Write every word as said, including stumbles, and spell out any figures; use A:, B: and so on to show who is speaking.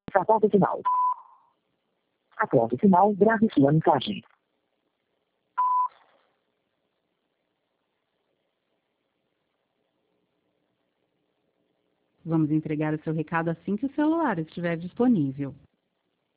A: Após final. Após o final, grave sua mensagem.
B: Vamos entregar o seu recado assim que o celular estiver disponível.